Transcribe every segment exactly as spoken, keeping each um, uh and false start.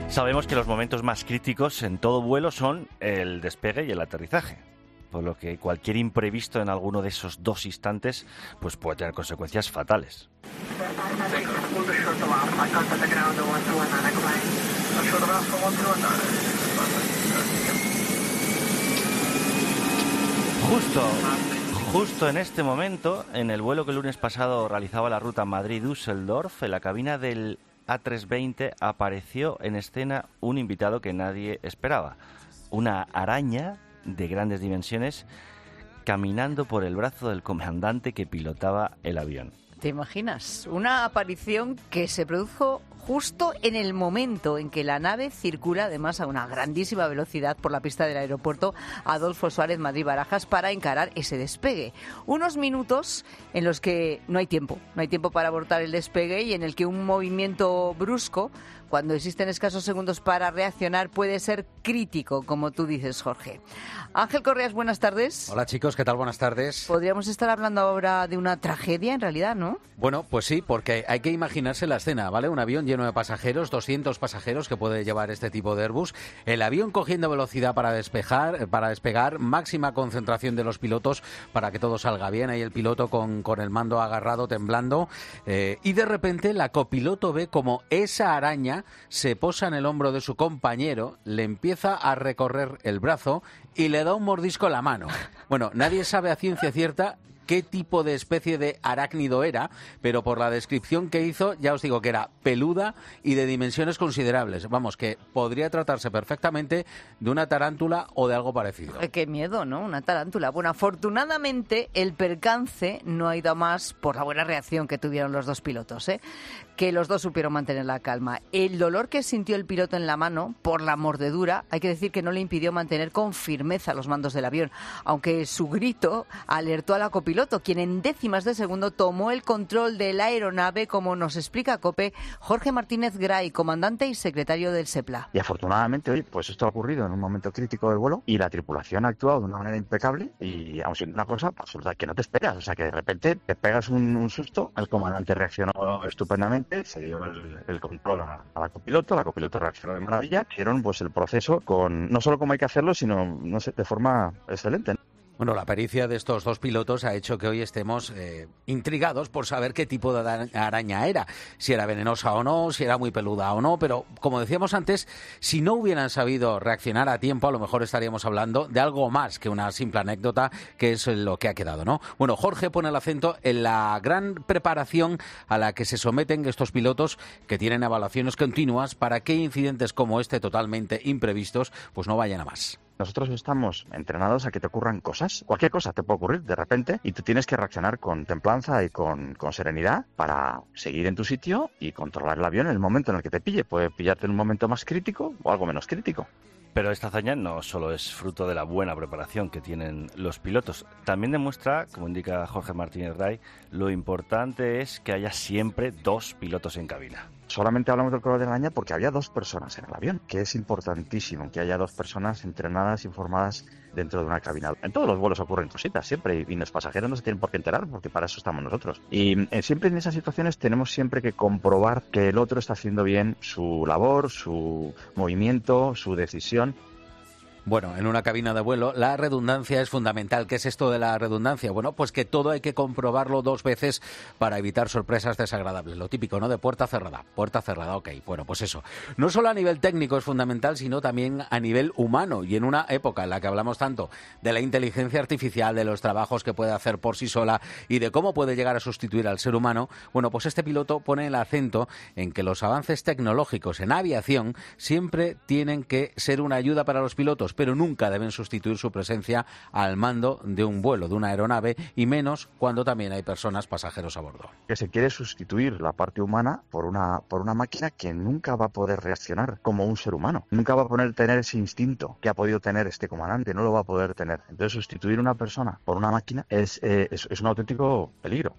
Sabemos que los momentos más críticos en todo vuelo son el despegue y el aterrizaje, por lo que cualquier imprevisto en alguno de esos dos instantes pues puede tener consecuencias fatales. Justo, justo en este momento, en el vuelo que el lunes pasado realizaba la ruta Madrid-Düsseldorf, en la cabina del A trescientos veinte apareció en escena un invitado que nadie esperaba, una araña de grandes dimensiones caminando por el brazo del comandante que pilotaba el avión. ¿Te imaginas? Una aparición que se produjo justo en el momento en que la nave circula, además a una grandísima velocidad por la pista del aeropuerto Adolfo Suárez Madrid-Barajas para encarar ese despegue. Unos minutos en los que no hay tiempo, no hay tiempo para abortar el despegue y en el que un movimiento brusco, cuando existen escasos segundos para reaccionar, puede ser crítico, como tú dices, Jorge. Ángel Correas, buenas tardes. Hola chicos, ¿qué tal? Buenas tardes. Podríamos estar hablando ahora de una tragedia, en realidad, ¿no? Bueno, pues sí, porque hay que imaginarse la escena, ¿vale? Un avión lleno de pasajeros, doscientos pasajeros que puede llevar este tipo de Airbus, el avión cogiendo velocidad para despejar, para despegar, máxima concentración de los pilotos para que todo salga bien, ahí el piloto con, con el mando agarrado, temblando, eh, y de repente la copiloto ve como esa araña se posa en el hombro de su compañero, le empieza a recorrer el brazo y le da un mordisco en la mano. Bueno, nadie sabe a ciencia cierta qué tipo de especie de arácnido era, pero por la descripción que hizo, ya os digo que era peluda y de dimensiones considerables. Vamos, que podría tratarse perfectamente de una tarántula o de algo parecido. Qué miedo, ¿no? Una tarántula. Bueno, afortunadamente el percance no ha ido a más por la buena reacción que tuvieron los dos pilotos, ¿eh? Que los dos supieron mantener la calma. El dolor que sintió el piloto en la mano por la mordedura, hay que decir que no le impidió mantener con firmeza los mandos del avión, aunque su grito alertó a la copiloto, quien en décimas de segundo tomó el control de la aeronave, como nos explica COPE Jorge Martínez Gray, comandante y secretario del SEPLA. Y afortunadamente, hoy, pues esto ha ocurrido en un momento crítico del vuelo y la tripulación ha actuado de una manera impecable y aun siendo una cosa absoluta que no te esperas, o sea que de repente te pegas un, un susto, el comandante reaccionó estupendamente, se dio el, el control a, a la copiloto, la copiloto reaccionó de maravilla, hicieron pues el proceso con no solo como hay que hacerlo, sino no sé, de forma excelente. Bueno, la pericia de estos dos pilotos ha hecho que hoy estemos eh, intrigados por saber qué tipo de araña era, si era venenosa o no, si era muy peluda o no, pero como decíamos antes, si no hubieran sabido reaccionar a tiempo, a lo mejor estaríamos hablando de algo más que una simple anécdota, que es lo que ha quedado, ¿no? Bueno, Jorge pone el acento en la gran preparación a la que se someten estos pilotos, que tienen evaluaciones continuas para que incidentes como este, totalmente imprevistos, pues no vayan a más. Nosotros estamos entrenados a que te ocurran cosas. Cualquier cosa te puede ocurrir de repente y tú tienes que reaccionar con templanza y con, con serenidad para seguir en tu sitio y controlar el avión en el momento en el que te pille. Puede pillarte en un momento más crítico o algo menos crítico. Pero esta hazaña no solo es fruto de la buena preparación que tienen los pilotos, también demuestra, como indica Jorge Martínez Gray, lo importante es que haya siempre dos pilotos en cabina. Solamente hablamos del color de la araña porque había dos personas en el avión, que es importantísimo que haya dos personas entrenadas y formadas dentro de una cabina. En todos los vuelos ocurren cositas siempre y los pasajeros no se tienen por qué enterar porque para eso estamos nosotros. Y eh, siempre en esas situaciones tenemos siempre que comprobar que el otro está haciendo bien su labor, su movimiento, su decisión. Bueno, en una cabina de vuelo la redundancia es fundamental. ¿Qué es esto de la redundancia? Bueno, pues que todo hay que comprobarlo dos veces para evitar sorpresas desagradables. Lo típico, ¿no? De puerta cerrada. Puerta cerrada, ok. Bueno, pues eso. No solo a nivel técnico es fundamental, sino también a nivel humano. Y en una época en la que hablamos tanto de la inteligencia artificial, de los trabajos que puede hacer por sí sola y de cómo puede llegar a sustituir al ser humano, bueno, pues este piloto pone el acento en que los avances tecnológicos en aviación siempre tienen que ser una ayuda para los pilotos, pero nunca deben sustituir su presencia al mando de un vuelo, de una aeronave, y menos cuando también hay personas, pasajeros a bordo. Que se quiere sustituir la parte humana por una, por una máquina que nunca va a poder reaccionar como un ser humano. Nunca va a poder tener ese instinto que ha podido tener este comandante, no lo va a poder tener. Entonces sustituir una persona por una máquina es, eh, es, es un auténtico peligro.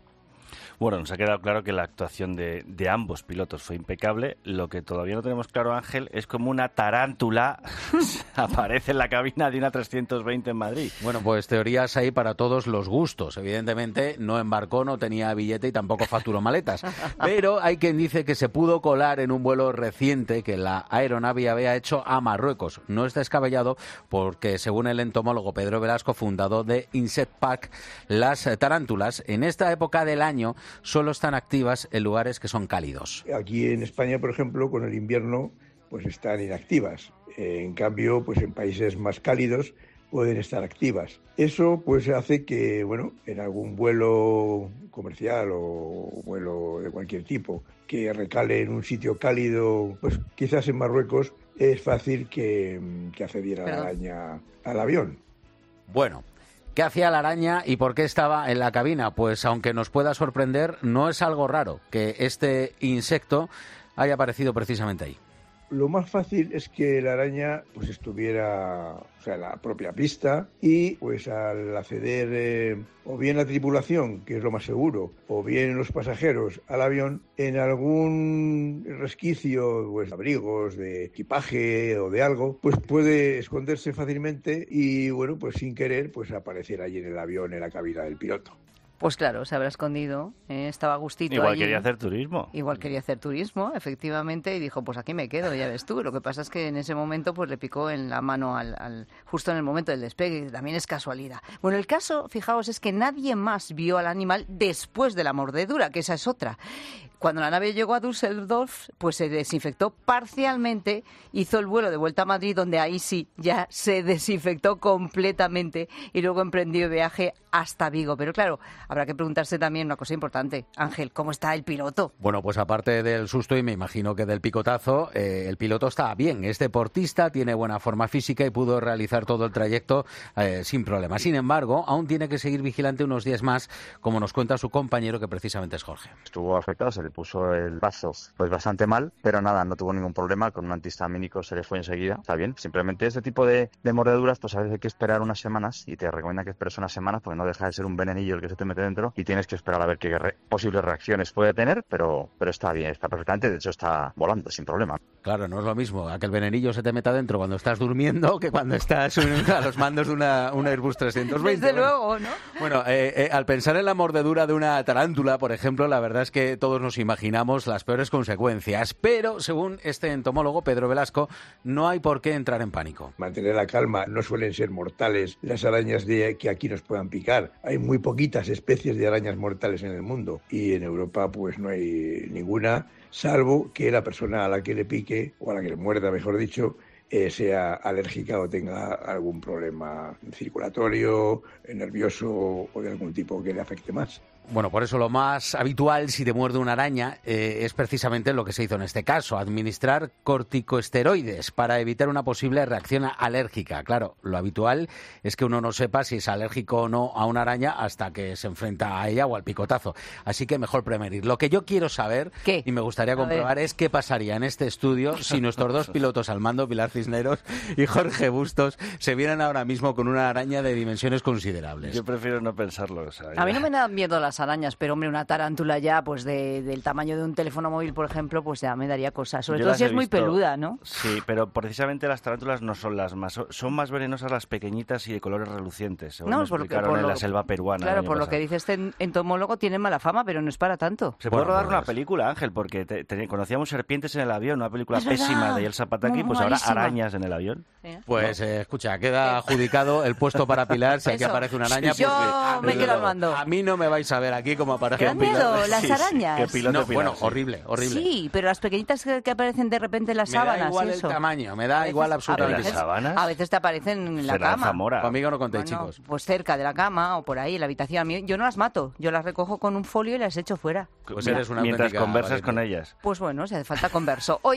Bueno, nos ha quedado claro que la actuación de, de ambos pilotos fue impecable. Lo que todavía no tenemos claro, Ángel, es como una tarántula aparece en la cabina de una trescientos veinte en Madrid. Bueno, pues teorías hay para todos los gustos. Evidentemente no embarcó, no tenía billete y tampoco facturó maletas. Pero hay quien dice que se pudo colar en un vuelo reciente que la aeronave había hecho a Marruecos. No está descabellado porque, según el entomólogo Pedro Velasco, fundador de Insect Park, las tarántulas en esta época del año solo están activas en lugares que son cálidos. Aquí en España, por ejemplo, con el invierno, pues están inactivas. Eh, en cambio, pues en países más cálidos pueden estar activas. Eso pues hace que, bueno, en algún vuelo comercial o vuelo de cualquier tipo que recale en un sitio cálido, pues quizás en Marruecos es fácil que, que accediera la araña al avión. Bueno, ¿qué hacía la araña y por qué estaba en la cabina? Pues aunque nos pueda sorprender, no es algo raro que este insecto haya aparecido precisamente ahí. Lo más fácil es que la araña pues estuviera, o sea, en la propia pista y pues al acceder eh, o bien la tripulación, que es lo más seguro, o bien los pasajeros al avión, en algún resquicio, pues abrigos de equipaje o de algo, pues puede esconderse fácilmente y bueno, pues sin querer, pues aparecer allí en el avión, en la cabina del piloto. Pues claro, se habrá escondido, ¿eh? Estaba a gustito Igual allí. quería hacer turismo. Igual quería hacer turismo, efectivamente, y dijo, pues aquí me quedo, ya ves tú. Lo que pasa es que en ese momento pues le picó en la mano al, al justo en el momento del despegue, que también es casualidad. Bueno, el caso, fijaos, es que nadie más vio al animal después de la mordedura, que esa es otra. Cuando la nave llegó a Düsseldorf, pues se desinfectó parcialmente, hizo el vuelo de vuelta a Madrid, donde ahí sí ya se desinfectó completamente y luego emprendió viaje hasta Vigo. Pero claro, habrá que preguntarse también una cosa importante. Ángel, ¿cómo está el piloto? Bueno, pues aparte del susto y me imagino que del picotazo, eh, el piloto está bien. Es deportista, tiene buena forma física y pudo realizar todo el trayecto eh, sin problema. Sin embargo, aún tiene que seguir vigilante unos días más, como nos cuenta su compañero, que precisamente es Jorge. Estuvo afectado, se le puso el brazo pues bastante mal, pero nada, no tuvo ningún problema, con un antihistamínico se le fue enseguida, está bien. Simplemente este tipo de, de mordeduras, pues a veces hay que esperar unas semanas y te recomiendan que esperes unas semanas porque no deja de ser un venenillo el que se te mete dentro y tienes que esperar a ver qué re- posibles reacciones puede tener, pero, pero está bien, está perfectamente, de hecho está volando sin problema. Claro, no es lo mismo a que el venenillo se te meta dentro cuando estás durmiendo que cuando estás a los mandos de una, una Airbus trescientos veinte. Desde bueno, luego, ¿no? Bueno, eh, eh, al pensar en la mordedura de una tarántula, por ejemplo, la verdad es que todos nos imaginamos las peores consecuencias, pero según este entomólogo Pedro Velasco, no hay por qué entrar en pánico. Mantener la calma, no suelen ser mortales las arañas de, que aquí nos puedan picar. Hay muy poquitas especies de arañas mortales en el mundo y en Europa pues no hay ninguna, salvo que la persona a la que le pique, o a la que le muerda, mejor dicho, eh, sea alérgica o tenga algún problema circulatorio, nervioso o de algún tipo que le afecte más. Bueno, por eso lo más habitual si te muerde una araña eh, es precisamente lo que se hizo en este caso, administrar corticosteroides para evitar una posible reacción alérgica. Claro, lo habitual es que uno no sepa si es alérgico o no a una araña hasta que se enfrenta a ella o al picotazo. Así que mejor prevenir. Lo que yo quiero saber, ¿qué? Y me gustaría comprobar, es qué pasaría en este estudio si nuestros dos pilotos al mando, Pilar Cisneros y Jorge Bustos, se vieran ahora mismo con una araña de dimensiones considerables. Yo prefiero no pensarlo. O sea, a mí no me dan miedo las arañas, pero hombre, una tarántula ya, pues de, del tamaño de un teléfono móvil, por ejemplo, pues ya me daría cosas. Sobre Yo todo las si he es muy visto, peluda, ¿no? Sí, pero precisamente las tarántulas no son las más... Son más venenosas las pequeñitas y de colores relucientes, según No, me por lo que- explicaron por en lo- la selva peruana. Claro, el año por lo pasado. que dice este entomólogo, tienen mala fama, pero no es para tanto. Se puede Bueno, rodar pues- una película, Ángel, porque te- te- conocíamos serpientes en el avión, una película Es pésima verdad. de Elsa Pataki, Muy pues ahora malísima. arañas en el avión. Pues eh, escucha, queda adjudicado el puesto para Pilar si aquí Eso. aparece una araña. Yo porque, me desde quedo al luego, mando. A mí no me vais a ver aquí como aparece ¿Qué un dan Pilar. miedo las Sí, sí, arañas? qué piloto No, Pilar, bueno, sí. horrible, horrible. Sí, pero las pequeñitas que, que aparecen de repente en las Me da sábanas, igual eso. el tamaño, me da A veces- igual a absolutamente. ¿En las veces- sábanas? A veces te aparecen en la Será en cama. Zamora. Conmigo no contéis, Bueno, chicos. pues cerca de la cama o por ahí, en la habitación. A mí- Yo no las mato, yo las recojo con un folio y las echo fuera. Pues eres una Mientras auténtica conversas valiente. con ellas. Pues bueno, si hace falta converso. Oye,